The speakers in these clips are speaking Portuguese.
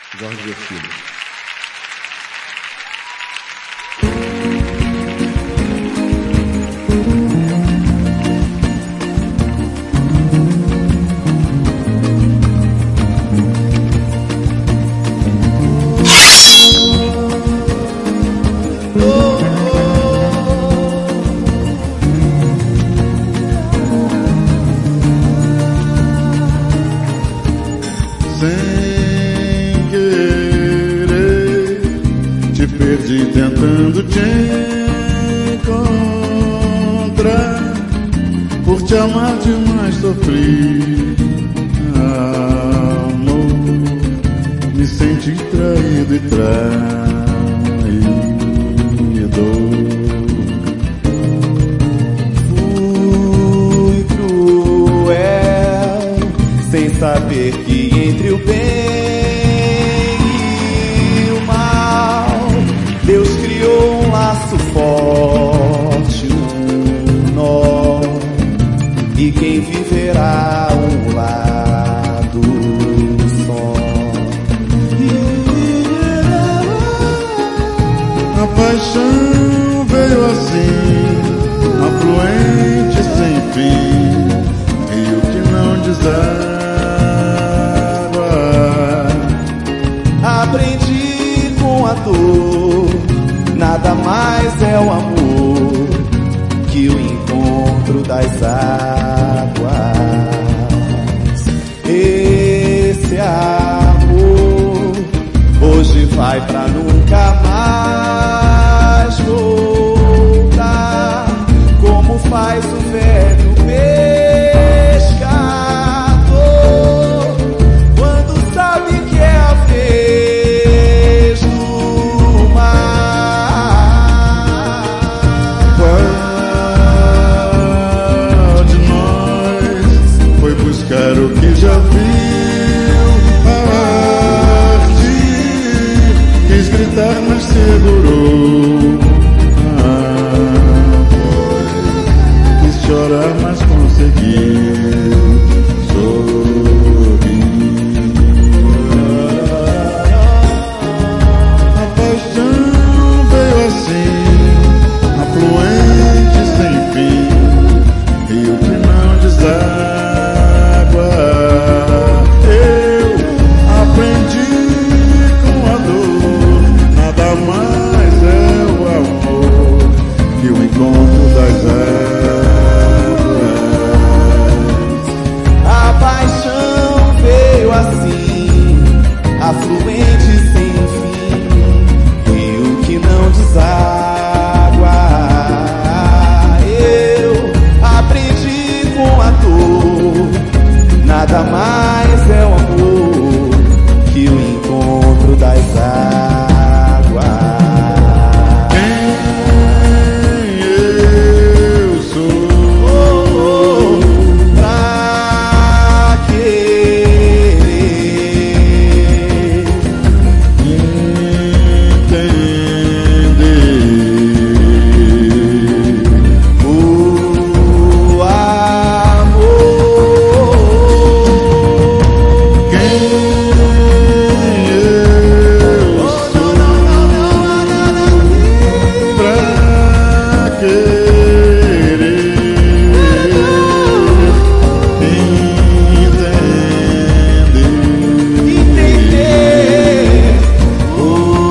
Jorge Virgílio. Sem querer, te perdi tentando te encontrar. Por te amar demais sofri, amor. Me senti traído e traído. Fui cruel, sem saber que entre o bem e o mal, Deus criou um laço forte, um nó, e quem viverá um lado só. A paixão veio assim, afluente sem fim, rio que não deságua. Aprendi com a dor, nada mais é o amor que o encontro das águas. Esse amor hoje vai pra nunca mais voltar, como faz o velho pescador quando sabe que é a vez do mar. Qual de nós foi buscar o que já viu partir? Quis gritar, mas segurou. Quis chorar, mas conseguiu sorrir. A paixão veio assim, afluente sem fim, rio que não deságua. Eu aprendi com a dor, nada mais é o amor que o encontro das águas. A paixão veio assim, afluente sem fim, rio que não deságua. Eu aprendi com a dor, nada mais é o amor que o encontro das águas. Quem eu sou Pra querer entender o amor. quem eu sou pra querer Entender o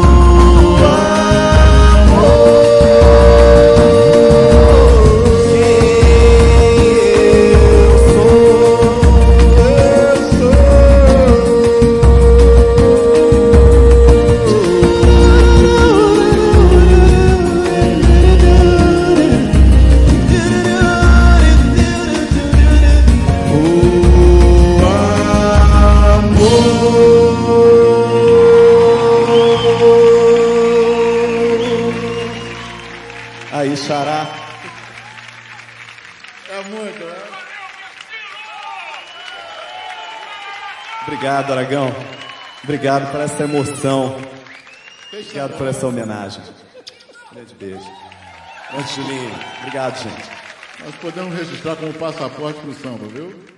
Aí, Xará. é muito, né? Obrigado, Aragão. Obrigado por essa emoção. Obrigado por essa homenagem. Grande beijo. Grande Julinho. Obrigado, gente. Nós podemos registrar como passaporte pro samba, viu?